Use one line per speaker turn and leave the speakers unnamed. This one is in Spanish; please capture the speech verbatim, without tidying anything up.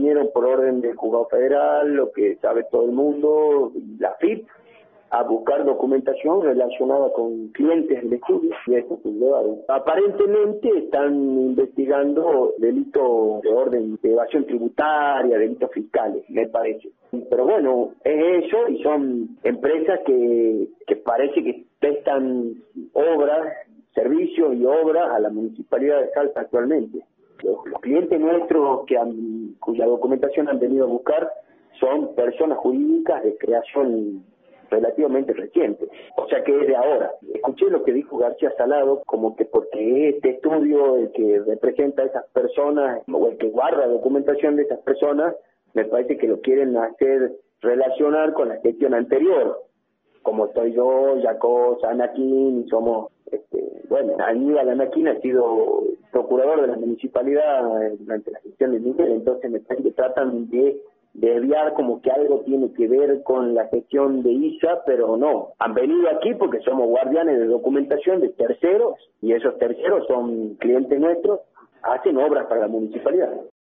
vinieron por orden del juzgado federal, lo que sabe todo el mundo, la F I P, a buscar documentación relacionada con clientes del estudio y eso se llevaron. Aparentemente están investigando delitos de orden de evasión tributaria, delitos fiscales, me parece. Pero bueno, es eso y son empresas que, que parece que prestan obras, servicios y obras a la Municipalidad de Salta actualmente. Los, los clientes nuestros que han, cuya documentación han venido a buscar son personas jurídicas de creación relativamente reciente, o sea que es de ahora. Escuché lo que dijo García Salado, como que porque este estudio, el que representa a esas personas, o el que guarda documentación de esas personas, me parece que lo quieren hacer relacionar con la gestión anterior, como estoy yo, Jaco, Anaquín, somos, este, bueno, Aníbal Anaquín ha sido procurador de la municipalidad durante la gestión de Miguel, entonces me parece que tratan de desviar como que algo tiene que ver con la gestión de I S A, pero no. Han venido aquí porque somos guardianes de documentación de terceros y esos terceros son clientes nuestros, hacen obras para la municipalidad.